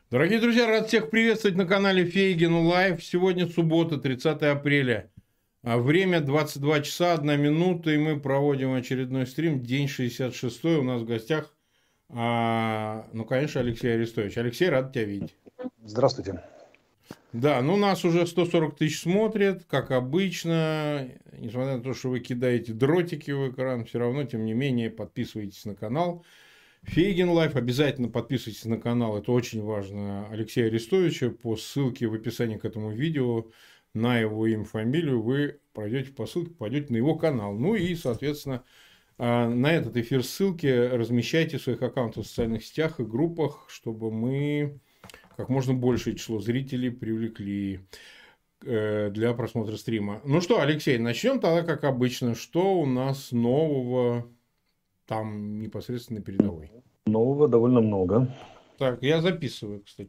Дорогие друзья, рад всех приветствовать на канале Фейгин Лайв. Сегодня суббота, 30 апреля. Время 22 часа 1 минута, и мы проводим очередной стрим, день 66-й. У нас в гостях, конечно, Алексей Арестович. Алексей, рад тебя видеть. Здравствуйте. Да, нас уже 140 тысяч смотрят, как обычно. Несмотря на то, что вы кидаете дротики в экран, все равно, тем не менее, подписывайтесь на канал. Фейгин Лайф. Обязательно подписывайтесь на канал. Это очень важно. Алексея Арестовича. По ссылке в описании к этому видео на его имя, фамилию вы пройдете по ссылке, пойдете на его канал. Ну и, соответственно, на этот эфир ссылки размещайте в своих аккаунтах в социальных сетях и группах, чтобы мы как можно большее число зрителей привлекли для просмотра стрима. Ну что, Алексей, начнем тогда, как обычно. Что у нас нового там непосредственно на передовой? Нового довольно много. Так, я записываю, кстати.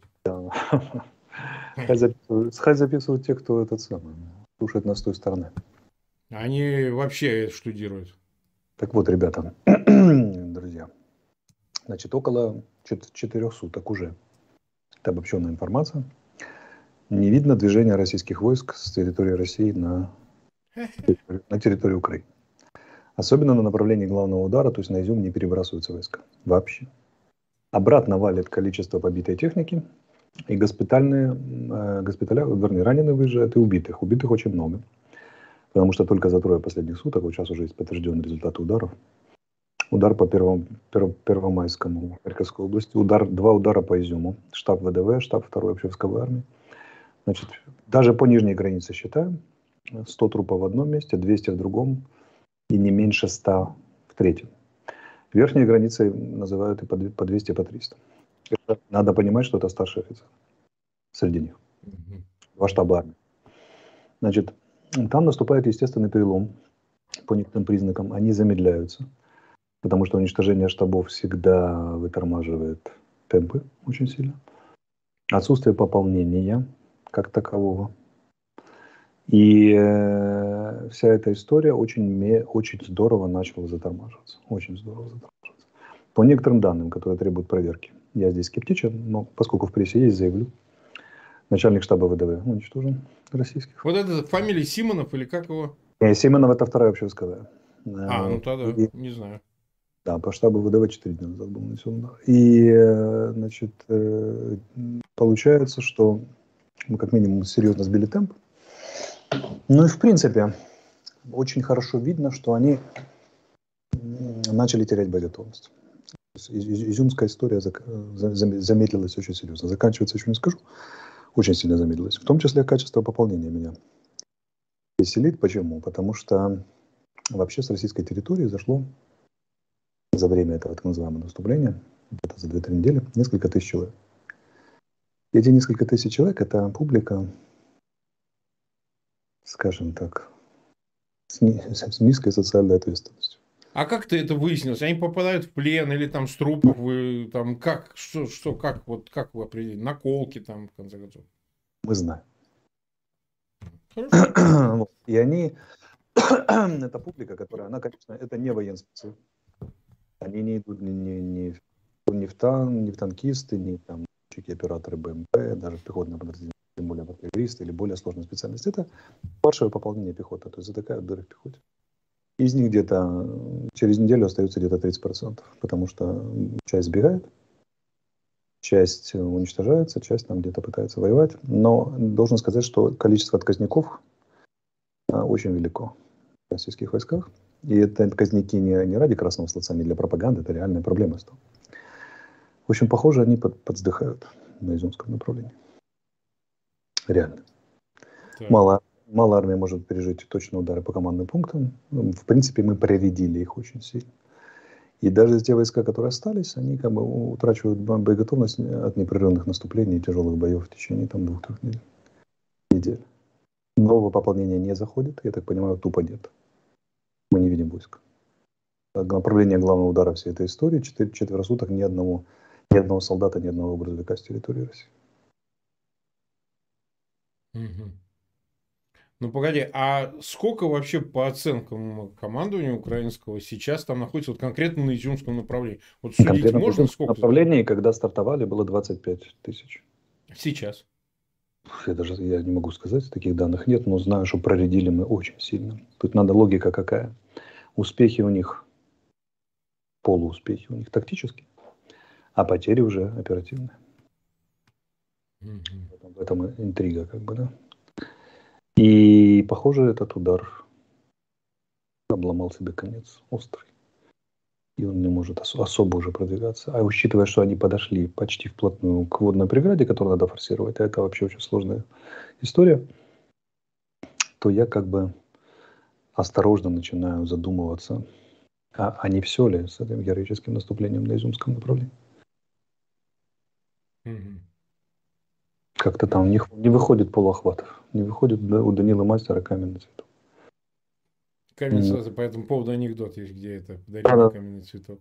Хай записывают те, кто слушает нас с той стороны. Они вообще штудируют. Так вот, ребята, друзья, значит, около 4 суток уже, это обобщенная информация, не видно движения российских войск с территории России на территорию Украины. Особенно на направлении главного удара, то есть на Изюм, не перебрасываются войска вообще. Обратно валит количество побитой техники, и госпиталя, раненые выезжают, и убитых. Убитых очень много. Потому что только за 3 последних суток, вот сейчас уже есть подтвержденные результаты ударов. Удар по Первомайскому, Харьковской области, 2 удара по Изюму, штаб ВДВ, штаб 2-й общевойсковой армии. Значит, даже по нижней границе считаем, 100 трупов в одном месте, 200 в другом, и не меньше 100 в третьем. Верхней границей называют и по 200, по 300. Надо понимать, что это старший офицер среди них. 2 штаба армии. Значит, там наступает естественный перелом по некоторым признакам. Они замедляются, потому что уничтожение штабов всегда вытормаживает темпы очень сильно. Отсутствие пополнения как такового. И вся эта история очень здорово начала затормаживаться. Очень здорово затормаживаться. По некоторым данным, которые требуют проверки. Я здесь скептичен, но поскольку в прессе есть, заявлю. Начальник штаба ВДВ уничтожен российских. Вот это фамилия Симонов или как его? Симонов — это 2-я общевойсковая. Тогда не знаю. Да, по штабу ВДВ 4 дня назад был нанесен удар. И, значит, получается, что мы как минимум серьезно сбили темп. Ну и в принципе, очень хорошо видно, что они начали терять боеготовность. Изюмская история замедлилась очень серьезно. Заканчивается, еще не скажу, очень сильно замедлилась. В том числе качество пополнения меня веселит. Почему? Потому что вообще с российской территории зашло за время этого так называемого наступления, где-то за 2-3 недели, несколько тысяч человек. И эти несколько тысяч человек — это публика, скажем так, с низкой социальной ответственностью. А как ты это выяснилось? Они попадают в плен или там с трупов, вы там как вы определили? Наколки там, в конце концов? Мы знаем. Хорошо. И они, это публика, которая, она, конечно, это не военспецы. Они не идут ни в танкисты, ни там операторы БМП, даже в пехотное подразделение, тем более артиллеристы или более сложные специальности. Это маршевое пополнение пехоты, то есть затыкают дыры в пехоте. Из них где-то через неделю остается где-то 30%, потому что часть сбегает, часть уничтожается, часть там где-то пытается воевать. Но должен сказать, что количество отказников очень велико в российских войсках. И это отказники не ради красного словца, не для пропаганды, это реальная проблема. В общем, похоже, они подздыхают на изюмском направлении. Реально. Мало армия может пережить точные удары по командным пунктам. В принципе, мы проредили их очень сильно. И даже те войска, которые остались, они как бы утрачивают боеготовность от непрерывных наступлений и тяжелых боев в течение там 2-3 недель. Нового пополнения не заходит, я так понимаю, тупо нет. Мы не видим войск. Направление главного удара всей этой истории — 4 суток ни одного солдата, ни одного грузовика с территории России. Ну, погоди, а сколько вообще по оценкам командования украинского сейчас там находится вот конкретно на Изюмском направлении? Вот судить Конкретно можно, на сколько? направлении, когда стартовали, было 25 тысяч. Сейчас. Я не могу сказать, таких данных нет, но знаю, что проредили мы очень сильно. Тут надо логика какая. Успехи у них, полууспехи у них тактические, а потери уже оперативные. В этом интрига, как бы, да. И, похоже, этот удар обломал себе конец острый. И он не может особо уже продвигаться. А учитывая, что они подошли почти вплотную к водной преграде, которую надо форсировать, а это вообще очень сложная история, то я как бы осторожно начинаю задумываться, а не все ли с этим героическим наступлением на Изюмском направлении. Как-то там не выходит полуохватов, не выходит у Данила Мастера каменный цветок. Каменный цветок, по этому поводу анекдот есть, где это подарили каменный цветок.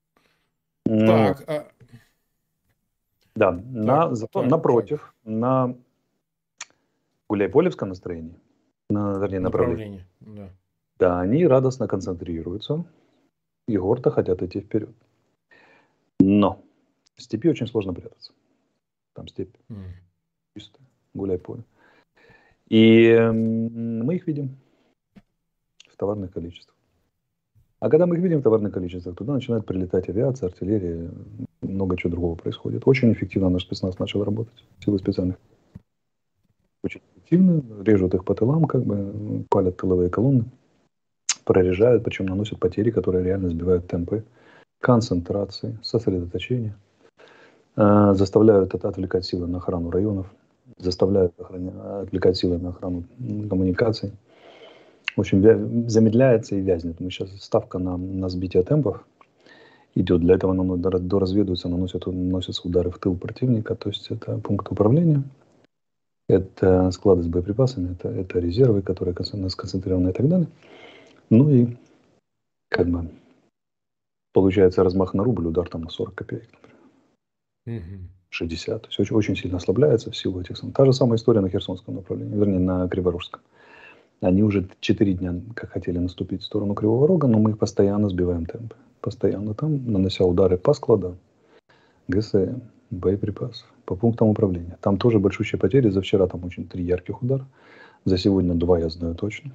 Так. Да, напротив, на Гуляйполевском настроении, вернее, направлении. Да, они радостно концентрируются, и гордо хотят идти вперед. Но в степи очень сложно прятаться. Там степь чистая, Гуляйполе. И мы их видим в товарных количествах. А когда мы их видим в товарных количествах, туда начинает прилетать авиация, артиллерия, много чего другого происходит. Очень эффективно наш спецназ начал работать, силы специальных. Очень эффективно, режут их по тылам, как бы, палят тыловые колонны, прорежают, причем наносят потери, которые реально сбивают темпы концентрации, сосредоточения, заставляют отвлекать силы на охрану районов, заставляют отвлекать силы на охрану коммуникаций. В общем, замедляется и вязнет. Мы сейчас ставка на сбитие темпов идет. Для этого нам доразведываются, наносятся удары в тыл противника. То есть это пункты управления, это склады с боеприпасами, это резервы, которые сконцентрированы и так далее. Ну и как бы получается размах на рубль, удар там на 40 копеек, например. 60. То есть очень, очень сильно ослабляется в силу этих самых. Та же самая история на Херсонском направлении, вернее, на Криворужском. Они уже 4 дня как хотели наступить в сторону Кривого Рога, но мы их постоянно сбиваем темпы. Постоянно там, нанося удары по складам, ГСМ, боеприпасов, по пунктам управления. Там тоже большущие потери. За вчера там очень 3 ярких удара. За сегодня 2, я знаю точно.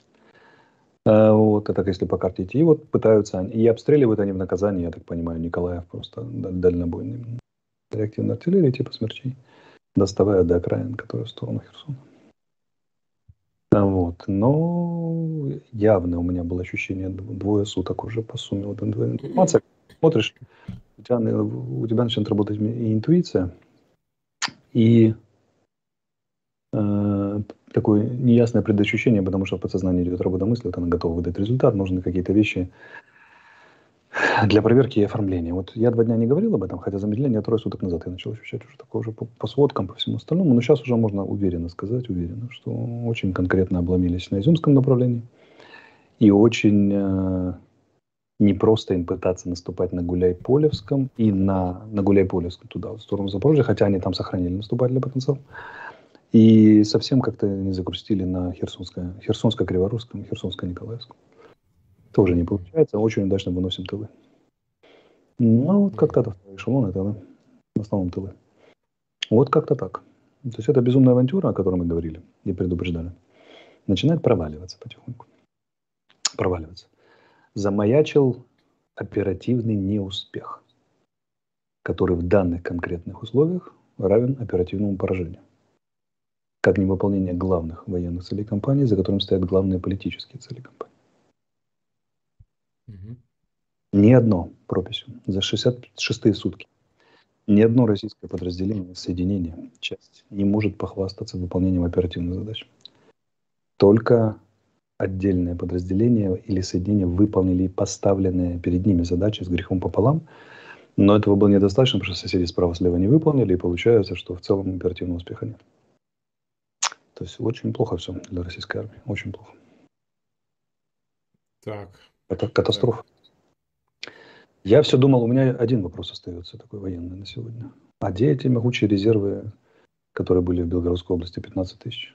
Вот, это если по карте идти. И вот пытаются они, и обстреливают они в наказание, я так понимаю, Николаев просто дальнобойной реактивной артиллерии типа смерчей, доставая до окраин, которые в сторону Херсона. Вот. Но явно у меня было ощущение 2 суток уже по сумме. Вот информация. Смотришь, у тебя начинает работать и интуиция, и такое неясное предощущение, потому что в подсознании идет работа мысли, вот она готова выдать результат, нужны какие-то вещи для проверки и оформления. Вот я 2 дня не говорил об этом, хотя замедление 3 суток назад я начал ощущать уже такое уже по сводкам, по всему остальному. Но сейчас уже можно уверенно сказать, что очень конкретно обломились на Изюмском направлении. И очень непросто им пытаться наступать на Гуляйполевском и на Гуляйполевском туда, в сторону Запорожья, хотя они там сохранили наступательный потенциал. И совсем как-то не загрустили на Херсонско-Криворусском, Херсонско-Николаевском. Тоже не получается, очень удачно выносим тылы. Ну, вот как-то это второй эшелон, это в основном тылы. Вот как-то так. То есть эта безумная авантюра, о которой мы говорили и предупреждали, начинает проваливаться потихоньку. Проваливаться. Замаячил оперативный неуспех, который в данных конкретных условиях равен оперативному поражению. Как невыполнение главных военных целей кампании, за которым стоят главные политические цели кампании. Ни одно, прописью, за 66-е сутки, ни одно российское подразделение, соединение, часть не может похвастаться выполнением оперативных задач. Только отдельное подразделение или соединение выполнили поставленные перед ними задачи с грехом пополам, но этого было недостаточно, потому что соседи справа-слева не выполнили, и получается, что в целом оперативного успеха нет. То есть очень плохо все для российской армии, очень плохо. Так. Это катастрофа. Я все думал, у меня один вопрос остается такой военный на сегодня. А где эти могучие резервы, которые были в Белгородской области, 15 тысяч?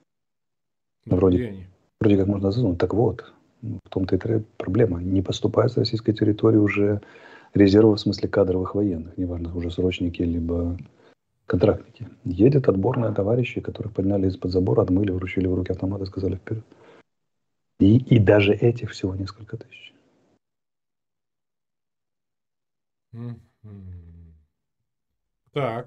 Вроде как можно задумать. Так вот, в том-то и проблема. Не поступает с российской территории уже резервов в смысле кадровых военных. Неважно, уже срочники, либо Контрактники. Едет отборная товарищи, которых подняли из-под забора, отмыли, вручили в руки автоматы, сказали вперед. И даже этих всего несколько тысяч. Так.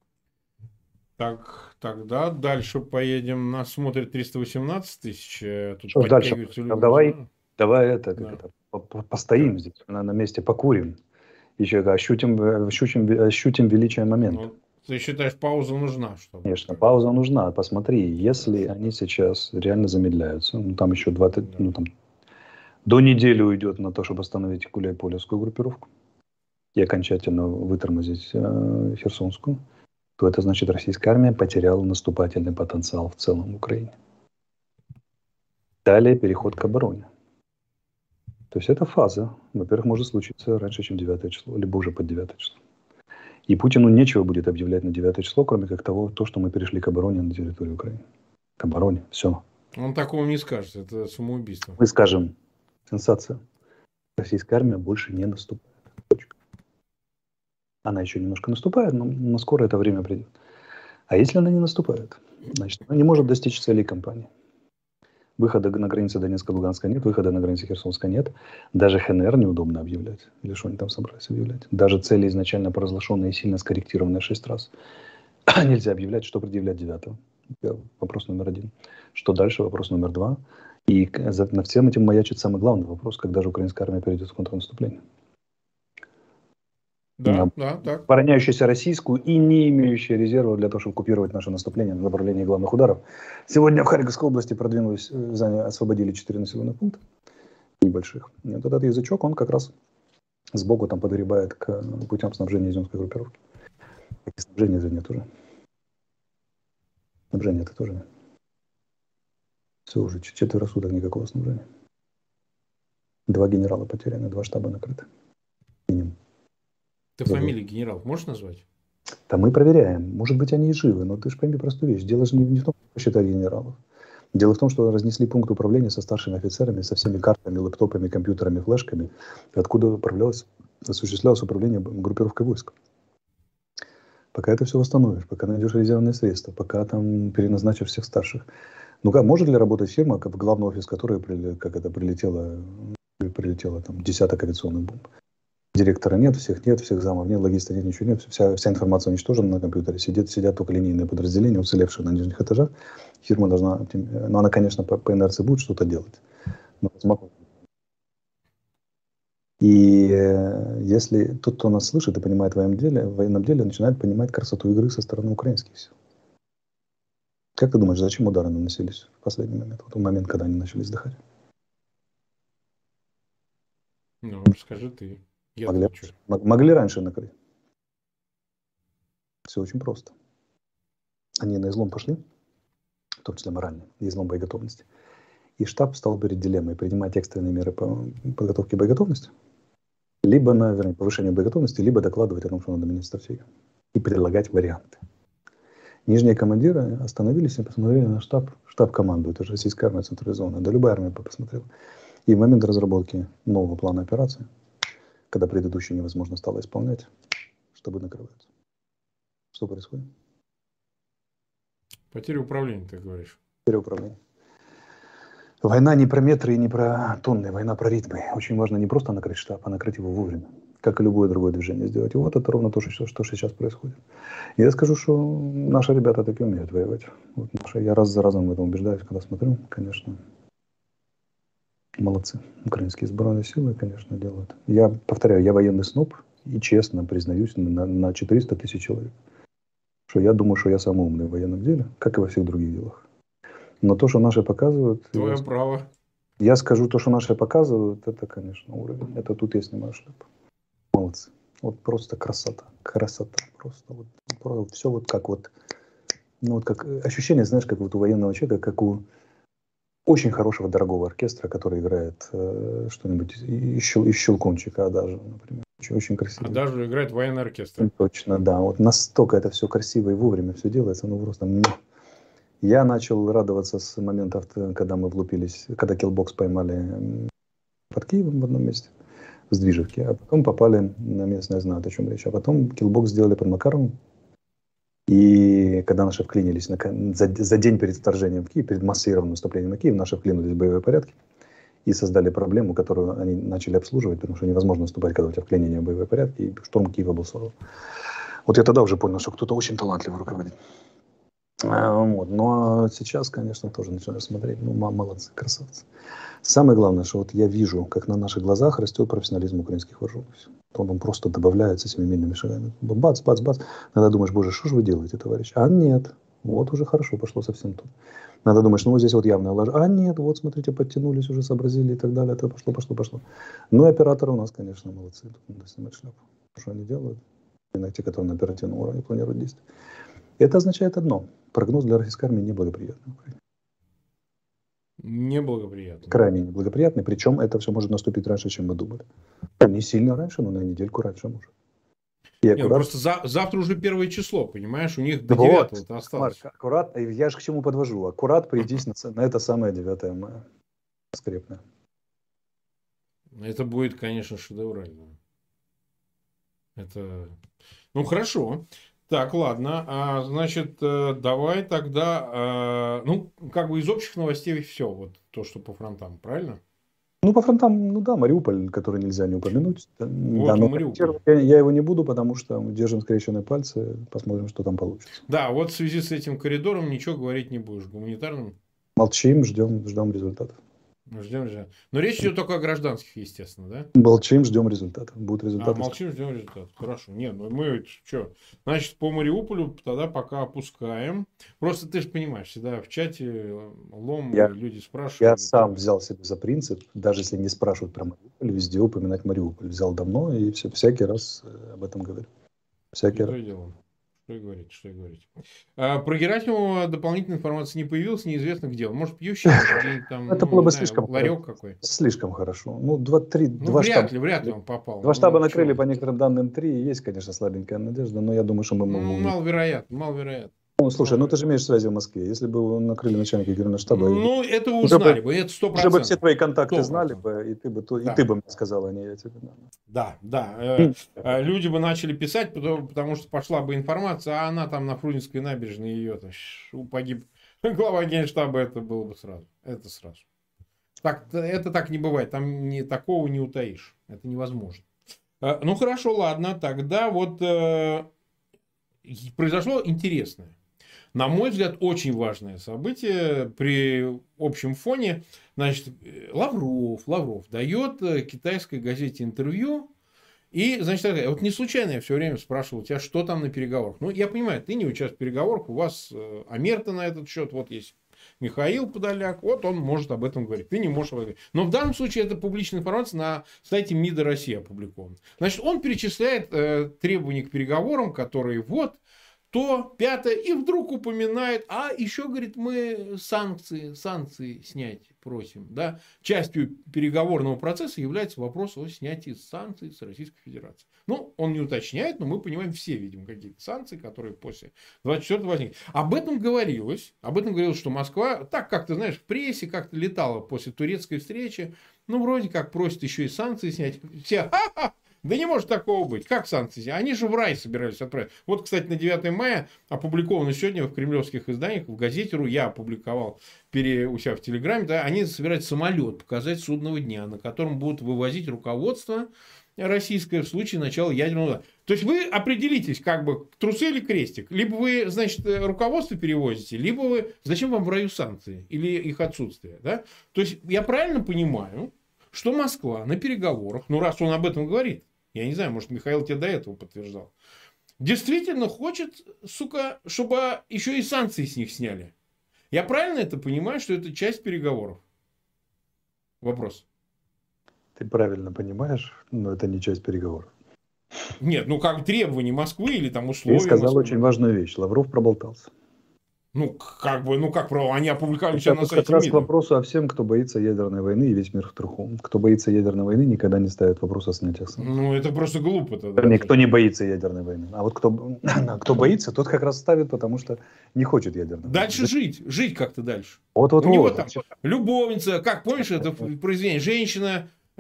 Так, тогда дальше поедем. Нас смотрит 318 тысяч. Тут Что ж дальше? подтягиваются люди. Давай это, Да. постоим здесь, на месте, покурим. Еще ощутим величие момента. Ну, ты считаешь, пауза нужна? Чтобы... Конечно, пауза нужна. Посмотри, если они сейчас реально замедляются, ну там еще 20, Да. ну там до недели уйдет на то, чтобы остановить Гуляйполевскую группировку и окончательно вытормозить Херсонскую, то это значит, российская армия потеряла наступательный потенциал в целом в Украине. Далее переход к обороне. То есть это фаза. Во-первых, может случиться раньше, чем 9 число, либо уже под 9 число. И Путину нечего будет объявлять на 9 число, кроме как того, что мы перешли к обороне на территории Украины. К обороне. Все. Он такого не скажет. Это самоубийство. Мы скажем, сенсация. Российская армия больше не наступает. Точка. Она еще немножко наступает, но скоро это время придет. А если она не наступает, значит, она не может достичь целей кампании. Выхода на границе Донецка-Луганска нет, выхода на границе Херсонска нет. Даже ХНР неудобно объявлять. Или что они там собрались объявлять. Даже цели изначально поразглашенные и сильно скорректированные 6 раз нельзя объявлять, что предъявлять 9-го. Вопрос номер 1. Что дальше? Вопрос номер 2. И над всем этим маячит самый главный вопрос, когда же украинская армия перейдет в контрнаступление. Да, так. Обороняющаяся российскую и не имеющая резервов для того, чтобы купировать наше наступление на направлении главных ударов. Сегодня в Харьковской области продвинулись, освободили 4 населенных пункта небольших. И вот этот язычок, он как раз сбоку там подгребает к путям снабжения изюмской группировки. И снабжения же нет уже. Снабжения это тоже нет. Все, уже 4 суток никакого снабжения. 2 генерала потеряны, 2 штаба накрыты. Минимум. Ты фамилии генералов можешь назвать? Да мы проверяем. Может быть, они и живы, но ты же пойми простую вещь. Дело же не в том, что посчитать генералов. Дело в том, что разнесли пункт управления со старшими офицерами, со всеми картами, лэптопами, компьютерами, флешками, откуда осуществлялось управление группировкой войск. Пока это все восстановишь, пока найдешь резервные средства, пока там переназначишь всех старших. Ну как, может ли работать фирма, в главный офис которой прилетело там десяток авиационных бомб? Директора нет, всех замов нет, логиста нет, ничего нет. Вся информация уничтожена на компьютере. Сидят только линейные подразделения, уцелевшие на нижних этажах. Фирма должна... Ну, она, конечно, по инерции будет что-то делать. Но и если тот, кто нас слышит и понимает в военном деле, начинает понимать красоту игры со стороны украинских сил. Как ты думаешь, зачем удары наносились в последний момент? Вот в момент, когда они начали сдыхать? Ну, расскажи ты. Могли раньше накрыть. Все очень просто. Они на излом пошли, в том числе морально, и излом боеготовности. И штаб стал перед дилеммой принимать экстренные меры по подготовке боеготовности, либо на повышение боеготовности, либо докладывать о том, что надо менять стратегию. И предлагать варианты. Нижние командиры остановились и посмотрели на штаб. Штаб командует, это же российская армия централизованная. Да любая армия посмотрела. И в момент разработки нового плана операции, когда предыдущий невозможно стало исполнять, штабы накрываются. Что происходит? Потеря управления, ты говоришь. Потеря управления. Война не про метры и не про тонны, война про ритмы. Очень важно не просто накрыть штаб, а накрыть его вовремя. Как и любое другое движение сделать. И вот это ровно то, что сейчас происходит. И я скажу, что наши ребята таки умеют воевать. Вот я раз за разом в этом убеждаюсь, когда смотрю, конечно. Молодцы. Украинские сбройные силы, конечно, делают. Я повторяю, я военный сноб и честно признаюсь на 400 тысяч человек, что я думаю, что я самый умный в военном деле, как и во всех других делах. Но то, что наши показывают... Твое право. Я скажу, то, что наши показывают, это, конечно, уровень. Это тут я снимаю шляпу. Молодцы. Вот просто красота. Красота. Просто вот все вот как вот... Ну, вот как ощущение, знаешь, как вот у военного человека, как у очень хорошего, дорогого оркестра, который играет что-нибудь из щелкунчика, даже, например. Очень красиво. Даже играет военный оркестр. Точно, да. Вот настолько это все красиво и вовремя все делается, ну просто... Я начал радоваться с момента, когда мы влупились, когда Killbox поймали под Киевом в одном месте, в Сдвижевке, а потом попали на местное, знают, о чем речь. А потом Killbox сделали под Макаровым, И когда наши вклинились за день перед вторжением в Киев, перед массированным наступлением на Киев, наши вклинулись в боевые порядки и создали проблему, которую они начали обслуживать, потому что невозможно наступать, когда у тебя вклинение в боевые порядки, и штурм Киева был сорван. Вот я тогда уже понял, что кто-то очень талантливый руководит. Вот. Ну а сейчас, конечно, тоже начинаю смотреть. Ну, молодцы, красавцы. Самое главное, что вот я вижу, как на наших глазах растет профессионализм украинских вооруженных сил. Он просто добавляется семимильными шагами. Бац, бац, бац. Иногда думаешь, боже, что же вы делаете, товарищ? А нет, вот уже хорошо пошло совсем тут. Иногда думаешь, ну вот здесь вот явная ложь. А нет, вот смотрите, подтянулись, уже сообразили и так далее. Это пошло. Ну и операторы у нас, конечно, молодцы. Тут надо снимать шляпу. Что они делают? Именно те, которые на оперативном уровне планируют действия. Это означает одно. Прогноз для российской армии неблагоприятный. Неблагоприятный. Крайне неблагоприятный. Причем это все может наступить раньше, чем мы думали. Не сильно раньше, но на недельку раньше может. Нет, просто завтра уже 1 число, понимаешь? У них до 9-го осталось. Марк, аккурат, я же к чему подвожу. Аккурат придись на это самое 9 мая. Скрепное. Это будет, конечно, шедеврально. Это... Ну, хорошо. Так, ладно. Значит, давай тогда... ну, как бы из общих новостей все. Вот то, что по фронтам, правильно? Ну, по фронтам, ну да, Мариуполь, который нельзя не упомянуть. Вот да, но Мариуполь. Я его не буду, потому что держим скрещенные пальцы, посмотрим, что там получится. Да, вот в связи с этим коридором ничего говорить не будешь. Гуманитарным? Молчим, ждем результатов. Ждем. Но речь идет только о гражданских, естественно, да? Молчим, ждем результатов. Будут результаты. Молчим, ждем результатов. Хорошо. Нет, ну мы что? Значит, по Мариуполю тогда пока опускаем. Просто ты же понимаешь, всегда в чате люди спрашивают. Я сам взял себе за принцип, даже если не спрашивают про Мариуполь, везде упоминать Мариуполь. Взял давно и всякий раз об этом говорю. Всякий раз. Что и говорить. Про Герасимова дополнительной информации не появилась, неизвестно где он. Может, пьющий, где-нибудь там, это было бы слишком ларек какой. Слишком хорошо. Ну, два вряд ли он попал. Два штаба накрыли, по некоторым данным 3. Есть, конечно, слабенькая надежда, но я думаю, что мы можем... Маловероятно. Ну, слушай, ну ты же имеешь связи в Москве. Если бы его накрыли начальника генштаба... Ну, это узнали бы, это 100%. Уже бы все твои контакты знали бы, и ты бы мне сказал, а не я тебе. Да. Люди бы начали писать, потому что пошла бы информация, а она там на Фрунзенской набережной, ее погиб глава генштаба, это было бы сразу. Это сразу. Это так не бывает, там такого не утаишь. Это невозможно. Ну, хорошо, ладно, тогда вот произошло интересное. На мой взгляд, очень важное событие при общем фоне. Значит, Лавров дает китайской газете интервью. И, значит, вот не случайно я все время спрашивал тебя, что там на переговорах. Ну, я понимаю, ты не участвуешь в переговорах, у вас Омерта на этот счет, вот есть Михаил Подоляк, вот он может об этом говорить. Ты не можешь об этом говорить. Но в данном случае это публичная информация на сайте МИДа России опубликована. Значит, он перечисляет требования к переговорам, которые вот, то, пятое, и вдруг упоминает, а еще, говорит, мы санкции снять просим. Да? Частью переговорного процесса является вопрос о снятии санкций с Российской Федерации. Ну, он не уточняет, но мы понимаем, все видим какие-то санкции, которые после 24-го возникли. Об этом говорилось, что Москва, так как ты знаешь, в прессе как-то летала после турецкой встречи, ну, вроде как просит еще и санкции снять. Все, да не может такого быть. Как санкции? Они же в рай собирались отправить. Вот, кстати, на 9 мая опубликовано сегодня в кремлевских изданиях, в газете РУ, я опубликовал у себя в Телеграме, да, они собираются самолет показать судного дня, на котором будут вывозить руководство российское в случае начала ядерного удара. То есть вы определитесь, как бы трусы или крестик. Либо вы, значит, руководство перевозите, либо вы... Зачем вам в раю санкции? Или их отсутствие? Да? То есть я правильно понимаю, что Москва на переговорах, ну раз он об этом говорит, я не знаю, может, Михаил тебе до этого подтверждал, действительно хочет, сука, чтобы еще и санкции с них сняли. Я правильно это понимаю, что это часть переговоров? Вопрос. Ты правильно понимаешь, но это не часть переговоров. Нет, ну как требования Москвы или там условия. Ты сказал Москвы. Очень важную вещь. Лавров проболтался. Как правило, они опубликовали себя на сайте как раз МИДа. К вопросу о всем, кто боится ядерной войны, и весь мир в труху. Кто боится ядерной войны, никогда не ставит вопрос о снятии санкций. Ну, это просто глупо тогда. Никто не боится ядерной войны. А вот кто боится, тот как раз ставит, потому что не хочет ядерной войны. Дальше жить как-то дальше. Вот. У него там любовница, как помнишь, это произведение, женщина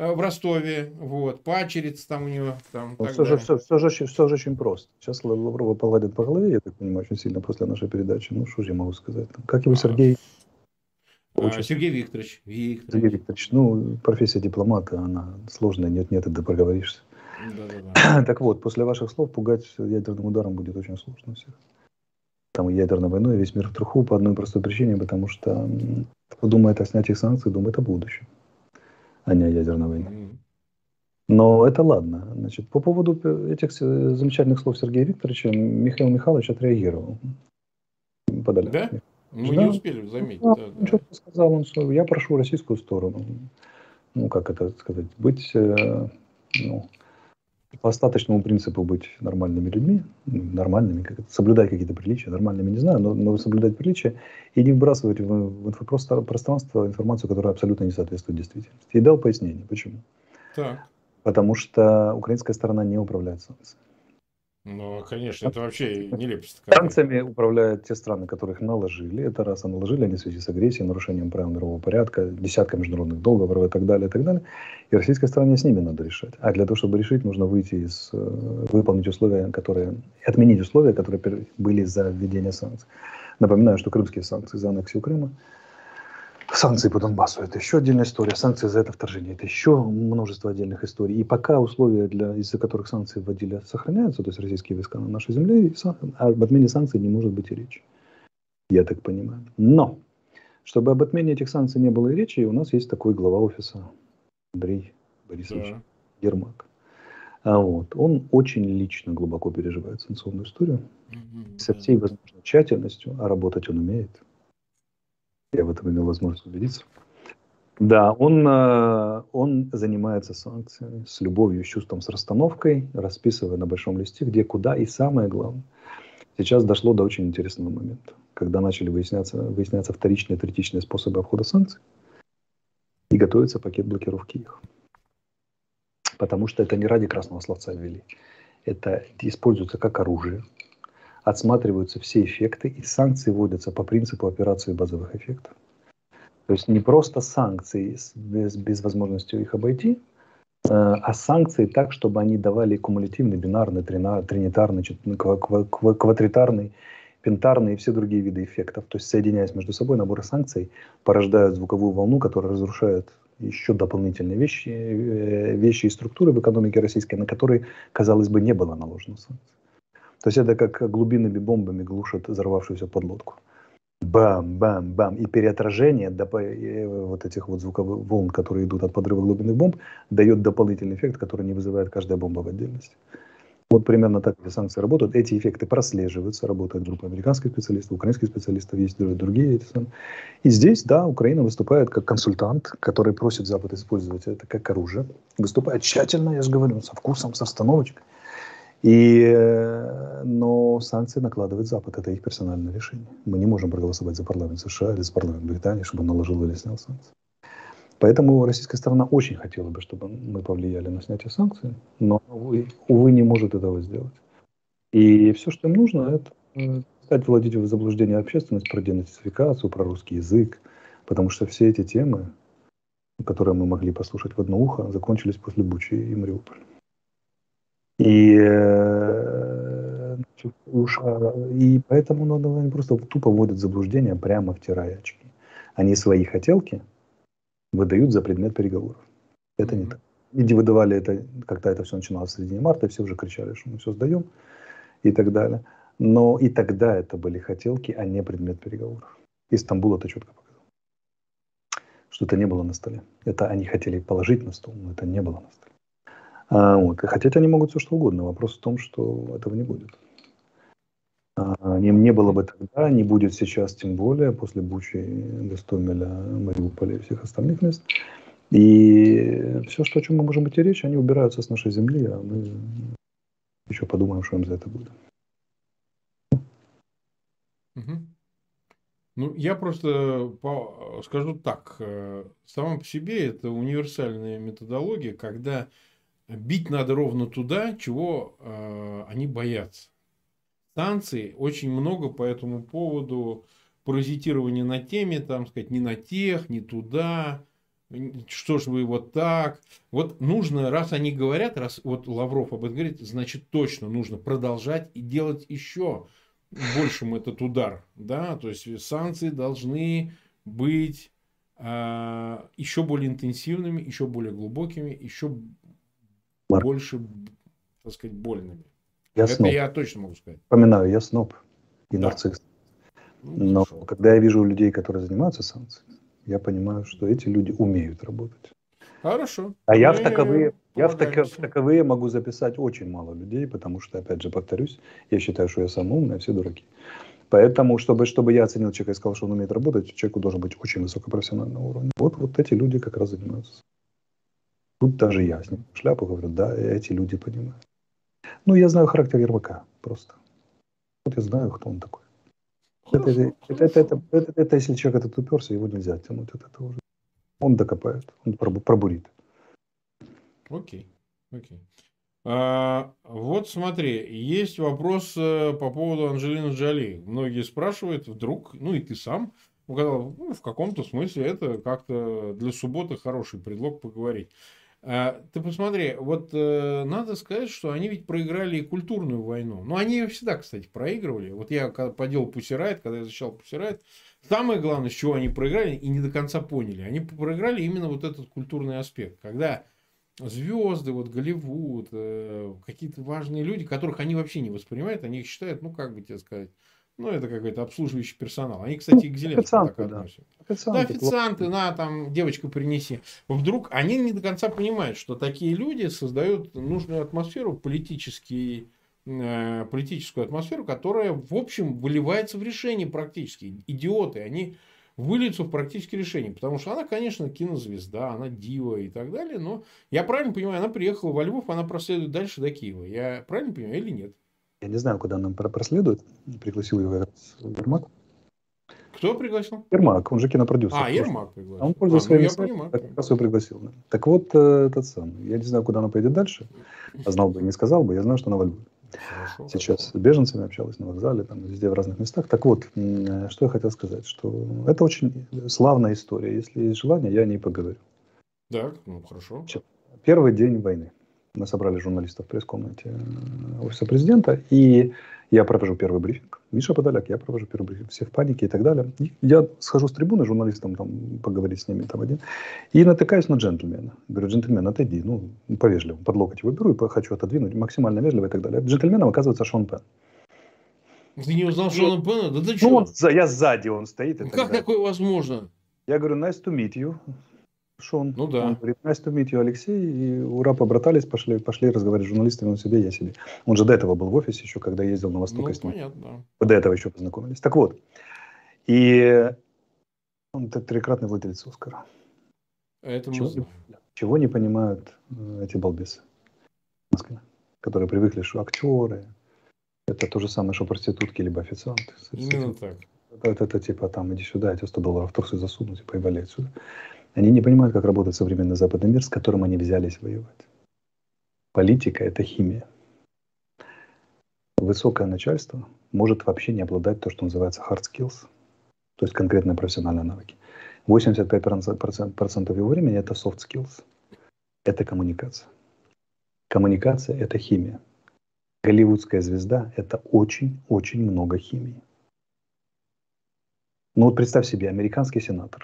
в Ростове, вот, Пачериц там у него, там, Но так все же, далее. все же очень просто. Сейчас Лаврова погладят по голове, я так понимаю, очень сильно после нашей передачи. Ну, что же я могу сказать? Как его А, Сергей по отчеству? Сергей Викторович, Сергей Викторович. Викторович, ну, профессия дипломата, она сложная, нет-нет, и да проговоришься. Да-да-да. Так вот, после ваших слов пугать ядерным ударом будет очень сложно всех. Там и ядерной войной весь мир в труху по одной простой причине, потому что кто думает о снятии санкций, думает о будущем, а не о ядерной войне. Мгм. Но это ладно. Значит, по поводу этих замечательных слов Сергея Викторовича Михаил Михайлович отреагировал подали. Да? Мы не Да, успели заметить, да, он да-да. четко сказал, он, что я прошу российскую сторону, ну, как это сказать, быть, ну, по остаточному принципу быть нормальными людьми, нормальными, соблюдать какие-то приличия, нормальными не знаю, но соблюдать приличия и не вбрасывать в инфопространство информацию, которая абсолютно не соответствует действительности. И дал пояснение, почему. Так. Потому что украинская сторона не управляет санкциями. Ну, конечно, это вообще нелепость какая. Санкциями управляют те страны, которых наложили. Это раз, а наложили они в связи с агрессией, нарушением правил мирового порядка, десятка международных договоров и так далее, и так далее. И российской стране с ними надо решать. А для того, чтобы решить, нужно выполнить условия, отменить условия, которые были за введение санкций. Напоминаю, что крымские санкции за аннексию Крыма, санкции по Донбассу — это еще отдельная история, санкции за это вторжение — это еще множество отдельных историй. И пока условия, из-за которых санкции вводили, сохраняются, то есть российские войска на нашей земле, об отмене санкций не может быть и речи, я так понимаю. Но, чтобы об отмене этих санкций не было и речи, у нас есть такой глава офиса Андрей Борисович Да. Ермак. Он очень лично глубоко переживает санкционную историю, со всей Да-да. возможной тщательностью, а работать он умеет. Я в этом имел возможность убедиться. Да, он занимается санкциями с любовью, с чувством, с расстановкой, расписывая на большом листе, где, куда. И самое главное, сейчас дошло до очень интересного момента, когда начали выясняться вторичные, третичные способы обхода санкций, и готовится пакет блокировки их. Потому что это не ради красного словца ввели. Это используется как оружие, отсматриваются все эффекты, и санкции вводятся по принципу операции базовых эффектов. То есть не просто санкции без возможности их обойти, а санкции так, чтобы они давали кумулятивный, бинарный, тринитарный, квадритарный, пентарный и все другие виды эффектов. То есть, соединяясь между собой, наборы санкций порождают звуковую волну, которая разрушает еще дополнительные вещи и структуры в экономике российской, на которые, казалось бы, не было наложено санкций. То есть это как глубинными бомбами глушат взорвавшуюся подлодку. Бам-бам-бам. И переотражение вот этих вот звуковых волн, которые идут от подрыва глубинных бомб, дает дополнительный эффект, который не вызывает каждая бомба в отдельности. Вот примерно так эти санкции работают. Эти эффекты прослеживаются, работает группа американских специалистов, украинских специалистов, есть другие. И здесь, да, Украина выступает как консультант, который просит Запад использовать это как оружие. Выступает тщательно, я же говорю, со вкусом, со расстановочкой. Но санкции накладывает Запад. Это их персональное решение. Мы не можем проголосовать за парламент США или за парламент Британии, чтобы он наложил или снял санкции. Поэтому российская сторона очень хотела бы, чтобы мы повлияли на снятие санкций, но, увы, не может этого сделать. И все, что им нужно, это стать вводить в заблуждение общественность про денацификацию, про русский язык, потому что все эти темы, которые мы могли послушать в одно ухо, закончились после Бучи и Мариуполя. И поэтому они просто тупо вводят в заблуждение, прямо втирая очки. Они свои хотелки выдают за предмет переговоров. Это не так. И выдавали это, когда это все начиналось в середине марта, все уже кричали, что мы все сдаем и так далее. Но и тогда это были хотелки, а не предмет переговоров. И Стамбул это четко показал. Что это не было на столе. Это они хотели положить на стол, но это не было на столе. И хотеть они могут все что угодно. Вопрос в том, что этого не будет. Не было бы тогда, не будет сейчас, тем более, после Бучи, Гостомеля, Мариуполя и всех остальных мест. И все, о чем мы можем идти речь, они убираются с нашей земли, а мы еще подумаем, что им за это будет. Ну, я просто скажу так. Сама по себе это универсальная методология, когда бить надо ровно туда, чего они боятся. Станций очень много по этому поводу, паразитирования на теме, там сказать, не на тех, не туда, что ж вы вот так. Вот нужно, раз они говорят, раз вот Лавров об этом говорит, значит точно нужно продолжать и делать еще большим этот удар. Да? То есть санкции должны быть еще более интенсивными, еще более глубокими, еще Марк, больше, так сказать, больными. я Это сноб. я точно могу сказать. Напоминаю, я сноб и Да. нарцисс. Ну, Но хорошо. когда я вижу людей, которые занимаются санкциями, я понимаю, что эти люди умеют работать. Хорошо. А я Мы в полагаемся. таковые могу записать очень мало людей, потому что, опять же, повторюсь, я считаю, что я самый умный, а все дураки. Поэтому, чтобы я оценил человека и сказал, что он умеет работать, человеку должен быть очень высокопрофессионального уровня. Вот эти люди как раз занимаются. Тут даже я с ним шляпу говорю, да, эти люди понимают. Ну, я знаю характер Ермака просто. Вот я знаю, кто он такой. Хорошо. Это если человек этот уперся, его нельзя тянуть от этого уже. Он докопает, он пробурит. Окей. Вот смотри, есть вопрос по поводу Анджелины Джоли. Многие спрашивают, вдруг, ну и ты сам угадал, ну, в каком-то смысле это как-то для субботы хороший предлог поговорить. Ты посмотри, вот надо сказать, что они ведь проиграли и культурную войну. Но они ее всегда, кстати, проигрывали. Вот я по делу Pussy Riot, когда я изучал Pussy Riot, самое главное, с чего они проиграли и не до конца поняли, они проиграли именно вот этот культурный аспект. Когда звезды, вот Голливуд, какие-то важные люди, которых они вообще не воспринимают, они их считают, ну, как бы тебе сказать, ну, это какой-то обслуживающий персонал. Они, кстати, и к Зеленскому так Официанты, да. относятся. Да, Официанты. официанты, на, там, девочка, принеси. Вдруг они не до конца понимают, что такие люди создают нужную атмосферу, политическую атмосферу, которая, в общем, выливается в решение практически. Идиоты, они выльются в практические решения. Потому что она, конечно, кинозвезда, она дива и так далее. Но я правильно понимаю, она приехала во Львов, она проследует дальше до Киева. Я правильно понимаю или нет? Я не знаю, куда нам проследует. Пригласил его Ермак. Кто пригласил? Ермак, он же кинопродюсер. Ермак А пригласил. он пользуется Ну, своими я связями, понимаю. как раз его пригласил. Да. Так вот, этот самый. Я не знаю, куда она поедет дальше. А знал бы, не сказал бы. Я знаю, что она во Львове. Хорошо. Сейчас с беженцами общалась на вокзале, там везде в разных местах. Так вот, что я хотел сказать, что это очень славная история. Если есть желание, я о ней поговорю. Так, ну хорошо. Первый день войны. Мы собрали журналистов в пресс-комнате офиса президента, и я провожу первый брифинг. Миша Подоляк, я провожу первый брифинг. Все в панике и так далее. И я схожу с трибуны журналистам, там, поговорить с ними там один, и натыкаюсь на джентльмена. Говорю, джентльмен, отойди, ну, повежливо. Под локоть его беру и хочу отодвинуть, максимально вежливо и так далее. Джентльменом оказывается Шон Пен. Ты не узнал Шона Пена? Да ты что? Я сзади, он стоит. И как такое возможно? Я говорю, nice to meet you, Шон. Ну да. Он говорит, nice to meet you, Алексей. И ура, побратались, пошли разговаривать с журналистами, он себе, я себе. Он же до этого был в офисе еще, когда ездил на Восток. Ну, понятно, да. Мы до этого еще познакомились. Так вот. И он трикратный владелец Оскара. Это мы знаем. Чего не понимают эти балбесы в Москве, которые привыкли, что актеры, это то же самое, что проститутки, либо официанты. Именно так. Это типа там, иди сюда, я тебе $100 в трусы засуну, типа, и валяй отсюда. Они не понимают, как работает современный западный мир, с которым они взялись воевать. Политика – это химия. Высокое начальство может вообще не обладать то, что называется hard skills, то есть конкретные профессиональные навыки. 85% его времени – это soft skills. Это коммуникация. Коммуникация – это химия. Голливудская звезда – это очень-очень много химии. Ну вот представь себе, американский сенатор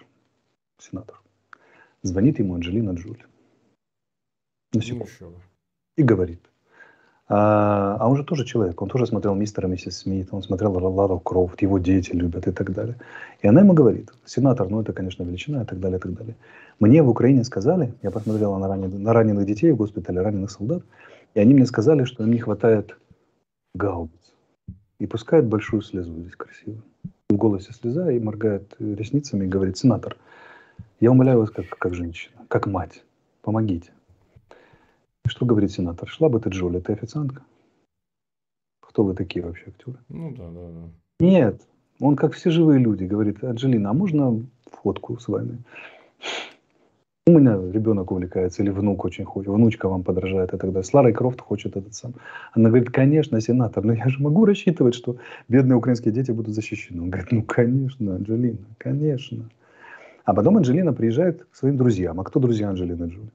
звонит ему Анджелина Джоли. На секунду. И говорит. А он же тоже человек. Он тоже смотрел «Мистера и миссис Смит», он смотрел «Лару Крофт», его дети любят и так далее. И она ему говорит, сенатор, ну это, конечно, величина и так далее, и так далее. Мне в Украине сказали, я посмотрела на раненых детей в госпитале, раненых солдат, и они мне сказали, что им не хватает гаубиц. И пускает большую слезу здесь красиво. В голосе слеза и моргает ресницами и говорит, сенатор, я умоляю вас как женщина, как мать, помогите. Что говорит сенатор? Шла бы ты, Джоли, ты официантка? Кто вы такие вообще актеры? Ну да. Нет, он как все живые люди говорит, Анджелина, а можно фотку с вами? У меня ребенок увлекается, или внук очень хочет, внучка вам подражает и так далее. С Ларой Крофт хочет этот сам. Она говорит, конечно, сенатор, но я же могу рассчитывать, что бедные украинские дети будут защищены. Он говорит, ну конечно, Анджелина, конечно. А потом Анджелина приезжает к своим друзьям. А кто друзья Анджелины Джоли?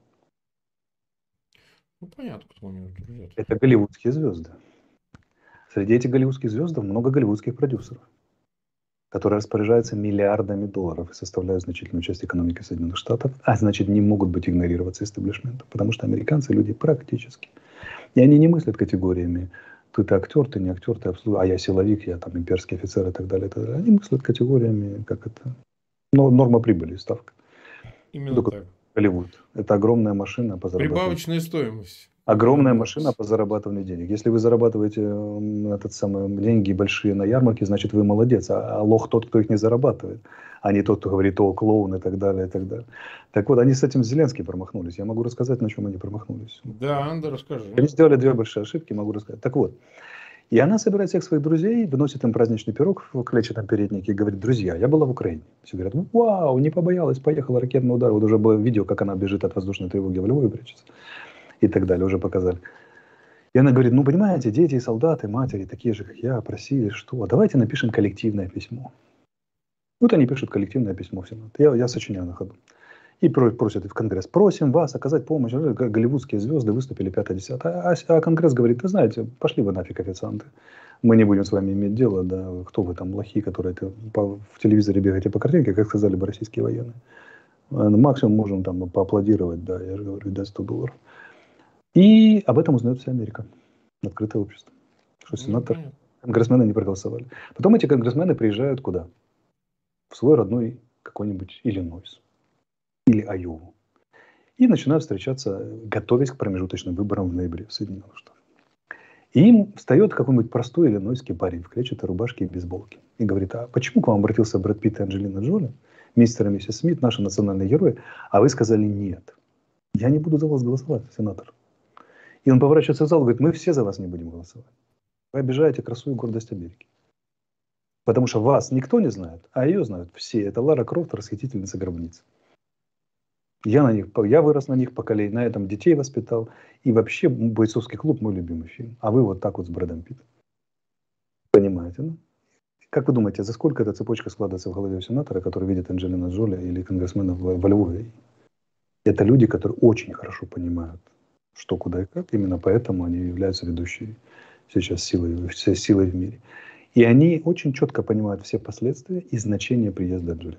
Ну, понятно, кто у него друзья. Это голливудские звезды. Среди этих голливудских звезд много голливудских продюсеров, которые распоряжаются миллиардами долларов и составляют значительную часть экономики Соединенных Штатов, а значит не могут быть игнорироваться истеблишментом, потому что американцы люди практически. И они не мыслят категориями ты актер, ты не актер, ты обслуживаешь, а я силовик, я там имперский офицер и так далее, и так далее. Они мыслят категориями, как это, норма прибыли, ставка. Именно Только так. Голливуд. Это огромная машина по зарабатыванию. Прибавочная стоимость. Огромная машина по зарабатыванию денег. Если вы зарабатываете деньги большие на ярмарке, значит вы молодец. А лох тот, кто их не зарабатывает, а не тот, кто говорит, о, клоун и так далее, и так далее. Так вот, они с этим Зеленским промахнулись. Я могу рассказать, на чем они промахнулись. Да, расскажи. Они сделали две большие ошибки, могу рассказать. Так вот, и она собирает всех своих друзей, выносит им праздничный пирог в клетчатом переднике и говорит, друзья, я была в Украине. Все говорят, вау, не побоялась, поехала ракетный удар. Вот уже было видео, как она бежит от воздушной тревоги в Львове прячется. И так далее, уже показали. И она говорит, ну, понимаете, дети и солдаты, матери, такие же, как я, просили, что давайте напишем коллективное письмо. Вот они пишут коллективное письмо в Сенат. Я сочиняю на ходу. И просят в Конгресс, просим вас оказать помощь. Голливудские звезды выступили 5-10. А Конгресс говорит, вы знаете, пошли вы нафиг, официанты. Мы не будем с вами иметь дело, да, кто вы там, лохи, которые в телевизоре бегаете по картинке, как сказали бы российские военные. Максимум можем там поаплодировать, да, я же говорю, дать $100. И об этом узнает вся Америка. Открытое общество. Что сенаторы, конгрессмены не проголосовали. Потом эти конгрессмены приезжают куда? В свой родной какой-нибудь Иллинойс. Или Айову. И начинают встречаться, готовясь к промежуточным выборам в ноябре в Соединенных Штатах. И им встает какой-нибудь простой иллинойский парень в клетчатой рубашке и бейсболке. И говорит, а почему к вам обратился Брэд Питт и Анджелина Джоли, мистер и миссис Смит, наши национальные герои, а вы сказали нет. Я не буду за вас голосовать, сенатор. И он поворачивается в зал и говорит, мы все за вас не будем голосовать. Вы обижаете красу и гордость Америки. Потому что вас никто не знает, а ее знают все. Это Лара Крофт, расхитительница гробниц. Я вырос на них поколение, на этом детей воспитал. И вообще «Бойцовский клуб» мой любимый фильм. А вы вот так вот с Брэдом Питтом. Понимаете, ну? Как вы думаете, за сколько эта цепочка складывается в голове у сенатора, который видит Анджелина Джоли или конгрессмена во Львове? Это люди, которые очень хорошо понимают, что, куда и как. Именно поэтому они являются ведущей сейчас силой в мире. И они очень четко понимают все последствия и значение приезда Анджелины.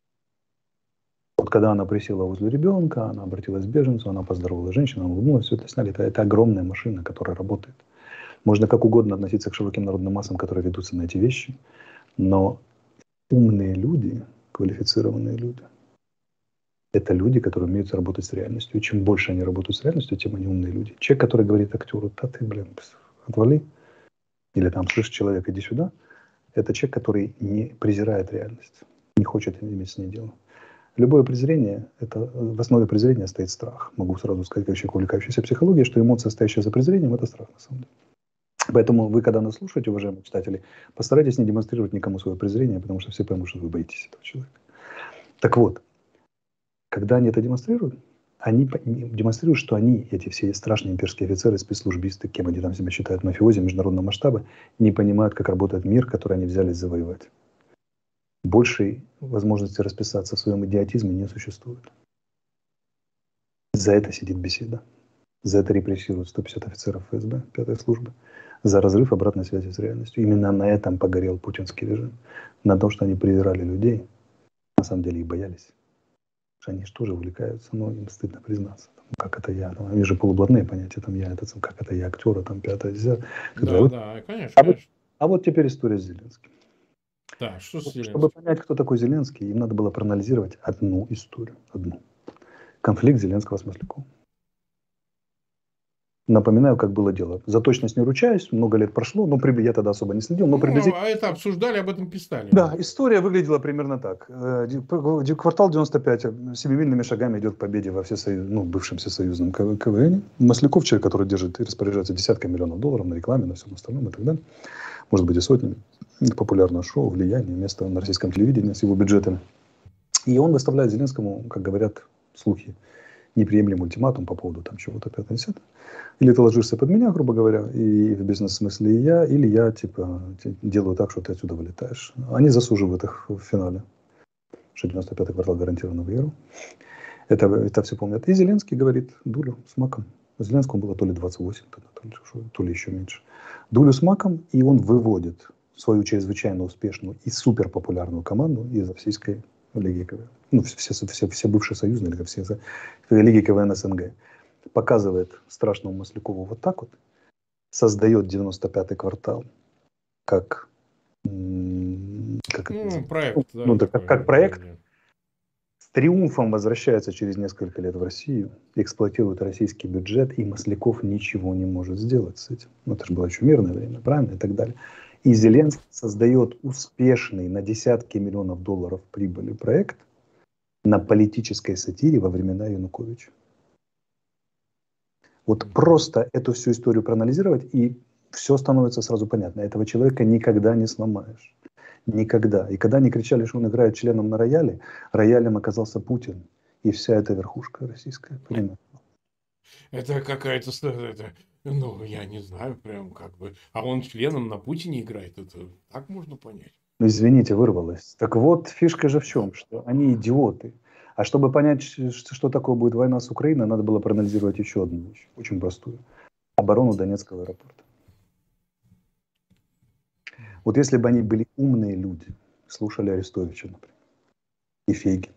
Вот когда она присела возле ребенка, она обратилась к беженцу, она поздоровала женщину, она улыбнулась, все это сняли. Это огромная машина, которая работает. Можно как угодно относиться к широким народным массам, которые ведутся на эти вещи, но умные люди, квалифицированные люди, это люди, которые умеют работать с реальностью. И чем больше они работают с реальностью, тем они умные люди. Человек, который говорит актеру, да ты, отвали, или там, слышь, человек, иди сюда, это человек, который не презирает реальность, не хочет иметь с ней дело. Любое презрение, в основе презрения стоит страх. Могу сразу сказать, как человек, увлекающийся психологией, что эмоция, стоящая за презрением, это страх на самом деле. Поэтому вы, когда нас слушаете, уважаемые читатели, постарайтесь не демонстрировать никому свое презрение, потому что все поймут, что вы боитесь этого человека. Так вот, когда они это демонстрируют, они демонстрируют, что они, эти все страшные имперские офицеры, спецслужбисты, кем они там себя считают, мафиози международного масштаба, не понимают, как работает мир, который они взялись завоевать. Большей возможности расписаться в своем идиотизме не существует. За это сидит беседа. За это репрессируют 150 офицеров ФСБ, 5-й службы. За разрыв обратной связи с реальностью. Именно на этом погорел путинский режим. На том, что они презирали людей, на самом деле их боялись. Потому что они же тоже увлекаются, но им стыдно признаться. Как это я? Они же полублатные понятия. Там я, как это я актера, там 5-10. Да, конечно. А вот теперь история с Зеленским. Да, что с Зеленским? Чтобы понять, кто такой Зеленский, им надо было проанализировать одну историю. Одну. Конфликт Зеленского с Масляком. Напоминаю, как было дело. За точность не ручаюсь, много лет прошло, но я тогда особо не следил. Но а это обсуждали, об этом писали. Да, история выглядела примерно так. Квартал 95 семимильными шагами идет к победе во бывшем всесоюзном КВН. Масляков, человек, который держит и распоряжается десятками миллионов долларов на рекламе, на всем остальном и так далее. Может быть и сотнями. Популярное шоу, влияние, место на российском телевидении с его бюджетом. И он выставляет Зеленскому, как говорят слухи, неприемлемый ультиматум по поводу там чего-то 5-10. Или ты ложишься под меня, грубо говоря, и в бизнес-смысле и я, или я делаю так, что ты отсюда вылетаешь. Они засуживают их в финале. что 95-й квартал гарантированно выиграл. Это все помнят. И Зеленский говорит дулю с маком. Зеленскому было то ли 28, то ли еще меньше. Дулю с маком, и он выводит свою чрезвычайно успешную и суперпопулярную команду из Российской лиги КВН. Ну, все бывшие союзные лиги, все лиги КВН СНГ. Показывает страшному Маслякову вот так вот. Создает 95-й квартал как проект. Да, как проект. С триумфом возвращается через несколько лет в Россию, эксплуатирует российский бюджет, и Масляков ничего не может сделать с этим. Ну, это же было еще мирное время, правильно, и так далее. И Зеленский создает успешный на десятки миллионов долларов прибыли проект на политической сатире во времена Януковича. Вот просто эту всю историю проанализировать, и все становится сразу понятно. Этого человека никогда не сломаешь. Никогда. И когда они кричали, что он играет членом на рояле, роялем оказался Путин и вся эта верхушка российская. Понимаете? Это какая-то... Ну, я не знаю, прям как бы... А он членом на Путине играет? Это так можно понять? Ну, извините, вырвалось. Так вот, фишка же в чем? Что они идиоты. А чтобы понять, что такое будет война с Украиной, надо было проанализировать еще одну вещь. Очень простую. Оборону Донецкого аэропорта. Вот если бы они были умные люди, слушали Арестовича, например, и Фейгин.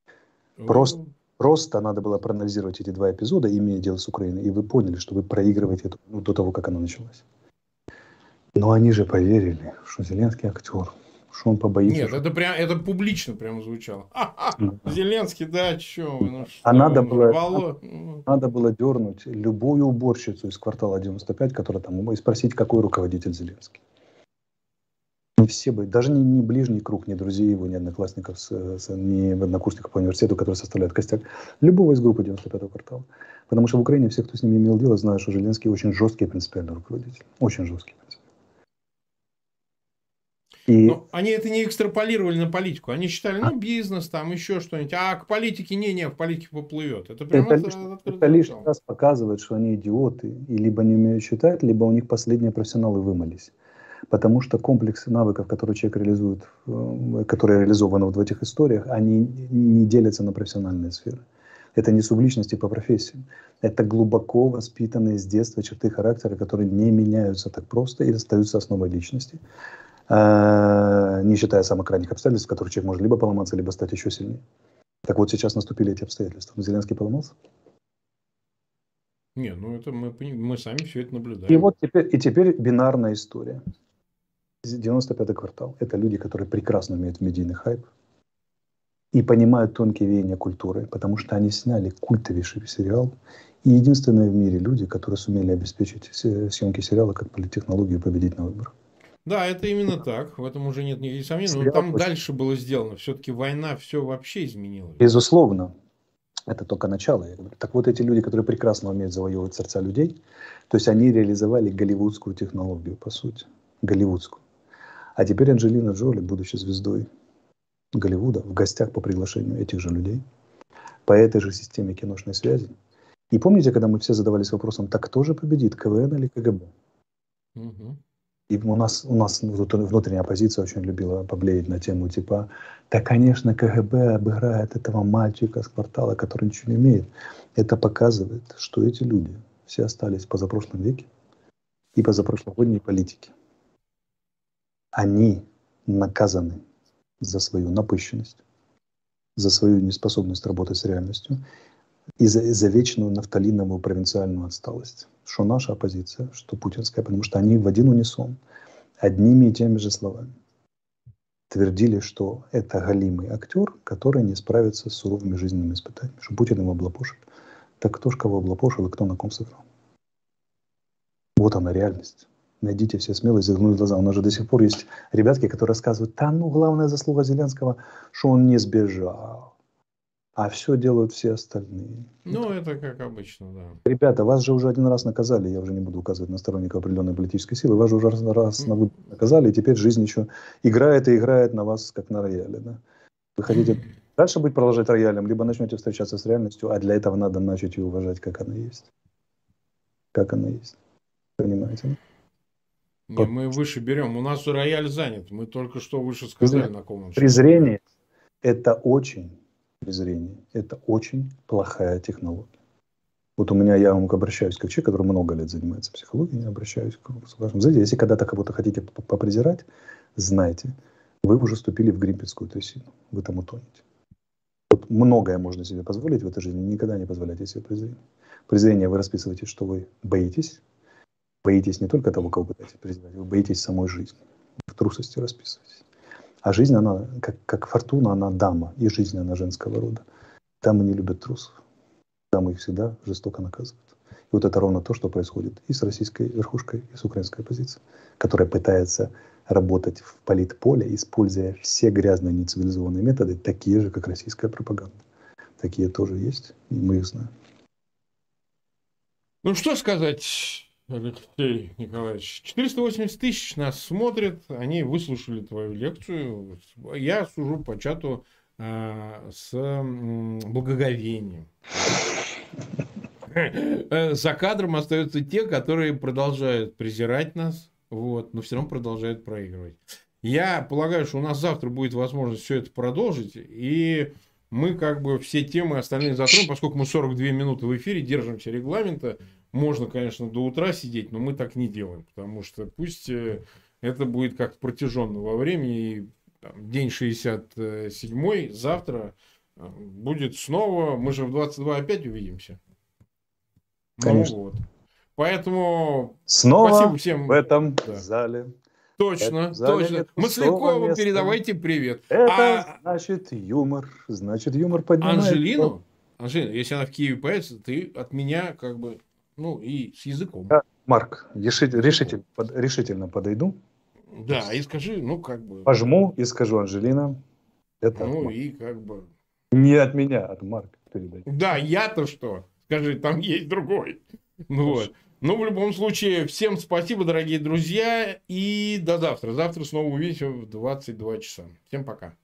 Просто надо было проанализировать эти два эпизода, имея дело с Украиной, и вы поняли, что вы проигрываете эту, до того, как она началась. Но они же поверили, что Зеленский актер, что он побоится. Нет, это публично прямо звучало. Зеленский, да, чё вы, а надо было дернуть любую уборщицу из квартала 95, которая там, и спросить, какой руководитель Зеленский. Не все бы, даже не ближний круг, ни друзей его, ни одноклассников, ни однокурсников по университету, которые составляют костяк, любого из группы 95-го квартала. Потому что в Украине все, кто с ними имел дело, знают, что Зеленский очень жесткий принципиальный руководитель. Очень жесткий принципиальный. Но они это не экстраполировали на политику. Они считали, бизнес, там еще что-нибудь. А к политике, в политике поплывет. Это лишний раз показывает, что они идиоты. И либо не умеют считать, либо у них последние профессионалы вымылись. Потому что комплексы навыков, которые человек реализует, которые реализованы в этих историях, они не делятся на профессиональные сферы. Это не субличности по профессиям. Это глубоко воспитанные с детства черты характера, которые не меняются так просто и остаются основой личности. Не считая самых крайних обстоятельств, в которых человек может либо поломаться, либо стать еще сильнее. Так вот сейчас наступили эти обстоятельства. Зеленский поломался? Не, это мы сами все это наблюдаем. И вот теперь бинарная история. 95-й квартал. Это люди, которые прекрасно умеют медийный хайп и понимают тонкие веяния культуры, потому что они сняли культовейший сериал. И единственные в мире люди, которые сумели обеспечить съемки сериала как политтехнологию победить на выборах. Да, это именно так. В этом уже нет никаких сомнений. Но там дальше было сделано. Все-таки война все вообще изменила. Безусловно. Это только начало. Я говорю. Так вот, эти люди, которые прекрасно умеют завоевывать сердца людей, то есть они реализовали голливудскую технологию, по сути. Голливудскую. А теперь Анджелина Джоли, будучи звездой Голливуда, в гостях по приглашению этих же людей, по этой же системе киношной связи. И помните, когда мы все задавались вопросом, так кто же победит, КВН или КГБ? Угу. И у нас внутренняя оппозиция очень любила поблеять на тему типа, да, конечно, КГБ обыграет этого мальчика с квартала, который ничего не умеет. Это показывает, что эти люди все остались в позапрошлом веке и позапрошлогодней политике. Они наказаны за свою напыщенность, за свою неспособность работать с реальностью и за вечную нафталиновую провинциальную отсталость. Что наша оппозиция, что путинская, потому что они в один унисон, одними и теми же словами твердили, что это галимый актер, который не справится с суровыми жизненными испытаниями, что Путин его облапошит. Так кто ж кого облапошил и кто на ком сыграл? Вот она реальность. Найдите все смело и заглянули в глаза. У нас же до сих пор есть ребятки, которые рассказывают, главная заслуга Зеленского, что он не сбежал. А все делают все остальные. Это как обычно, да. Ребята, вас же уже один раз наказали, я уже не буду указывать на сторонников определенной политической силы, вас же уже раз наказали, и теперь жизнь еще играет и играет на вас, как на рояле. Да? Вы хотите дальше продолжать роялем, либо начнете встречаться с реальностью, а для этого надо начать ее уважать, как она есть. Как она есть. Понимаете? Мы выше берем. У нас рояль занят. Мы только что выше сказали, на ком он. Презрение Это очень презрение, это очень плохая технология. Вот у меня, я вам обращаюсь как человек, который много лет занимается психологией, я обращаюсь к вам. Знаете, если когда-то кого-то хотите попрезирать, знайте, вы уже вступили в гримпетскую трясину, вы там утонете. Вот многое можно себе позволить в этой жизни, никогда не позволяйте себе презрение. Презрение вы расписываете, что вы боитесь не только того, кого пытаетесь презирать, вы боитесь самой жизни, в трусости расписываетесь. А жизнь, она, как фортуна, она дама, и жизнь, она женского рода. Дамы не любят трусов. Дамы их всегда жестоко наказывают. И вот это ровно то, что происходит и с российской верхушкой, и с украинской оппозицией, которая пытается работать в политполе, используя все грязные нецивилизованные методы, такие же, как российская пропаганда. Такие тоже есть, и мы их знаем. Ну, что сказать, Алексей Николаевич? 480 тысяч нас смотрят, они выслушали твою лекцию. Я сужу по чату с благоговением. За кадром остаются те, которые продолжают презирать нас, вот, но все равно продолжают проигрывать. Я полагаю, что у нас завтра будет возможность все это продолжить, и мы как бы все темы остальные затронем, поскольку мы 42 минуты в эфире, держимся регламента. Можно, конечно, до утра сидеть, но мы так не делаем, потому что пусть это будет как-то протяженно во времени, и там, день 67-й завтра будет снова, мы же в 22 опять увидимся. Конечно. Ну, вот. Поэтому снова спасибо всем в этом зале. Точно, зале точно. нет Маслякову места. передавайте привет. Это значит юмор. Значит, юмор поднимает. Анжелина, если она в Киеве появится, ты от меня как бы, ну, и с языком. Да, Марк, решительно подойду. Да, и скажи, ну, как бы. Пожму и скажу, Анжелина, это ну, и как бы. Не от меня, от Марка передайте. Да, я-то что? Скажи, там есть другой. Ну, вот. Ну, в любом случае, всем спасибо, дорогие друзья, и до завтра. Завтра снова увидимся в 22 часа. Всем пока.